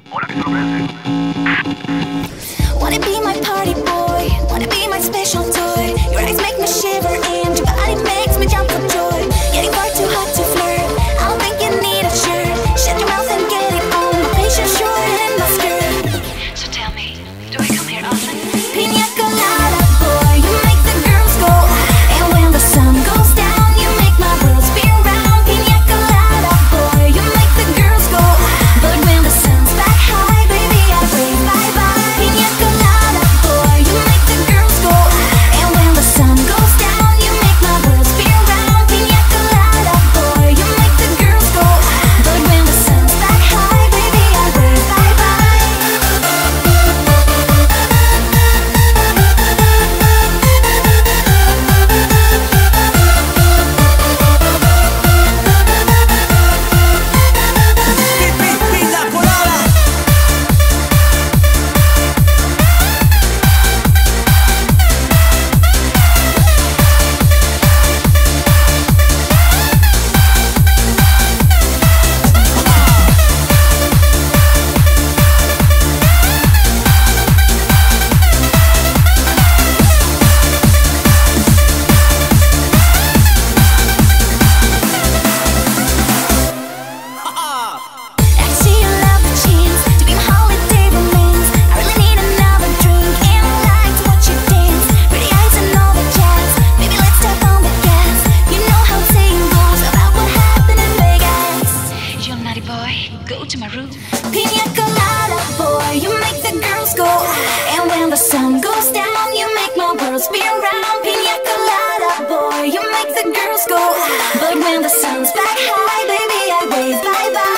Hola, qué sorpresa. Wanna be my party boy, wanna be my special toy. Your eyes make me shiver and your body makes me jump for joy. Getting far too hot to flirt, I don't think you need a shirt. Shut your mouth and get it on, my face is short in my skirt. So tell me, do I come here often? Pina colada boy, you make the girls go. And when the sun goes down, you make my world spin round. Pina colada boy, you make the girls go. But when the sun's back high, baby, I wave bye-bye. Pina colada boy, you make the girls go. And when the sun goes down, you make my world spin round. Pina colada boy, you make the girls go. But when the sun's back high, baby, I wave bye-bye. Pina colada. I see you love the chance to be my holiday romance. I really need another drink and I like to watch you dance. Pretty eyes and all the jazz, baby let's step on the gas. You know how saying goes about what happened in Vegas. You naughty boy, go to my room. Pina colada boy, you make the girls go. And when the sun goes down, you make my world spin round. Pina colada boy, you make the girls go. But when the sun's back high, baby I wave bye-bye.